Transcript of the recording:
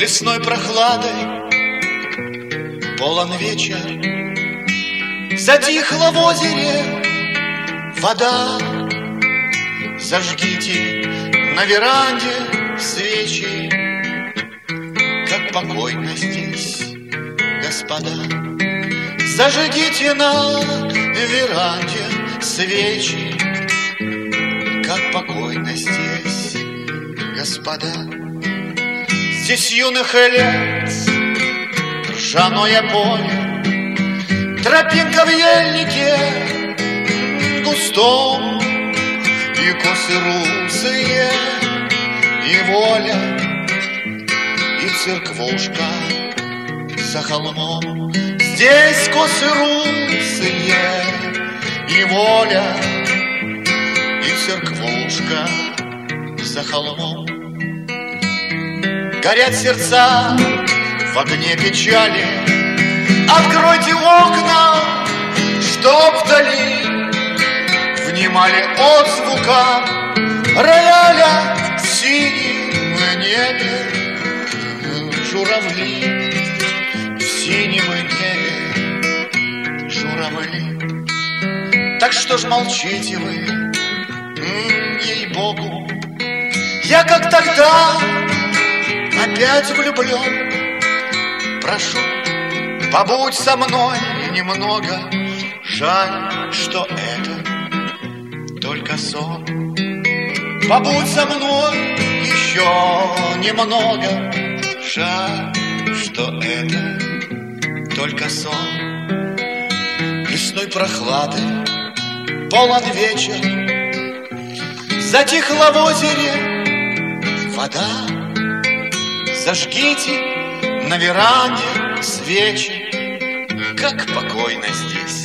Лесной прохладой полон вечер, затихла в озере вода. Зажгите на веранде свечи, как покойно здесь, господа. Зажгите на веранде свечи, как покойно здесь, господа. Здесь юных лет ржаное поле, тропинка в ельнике густом, и косы русые, и воля, и церквушка за холмом. Здесь косы русые, и воля, и церквушка за холмом. Горят сердца в огне печали, откройте окна, чтоб вдали внимали отзвукам рояля в синем небе. Журавли в синем небе, журавли. Так что ж молчите вы, ей-богу, я как тогда опять влюблен. Прошу, побудь со мной немного, жаль, что это только сон. Побудь со мной еще немного, жаль, что это только сон. Лесной прохлады полон вечер, затихла в озере вода. Зажгите на веранде свечи, как покойно здесь,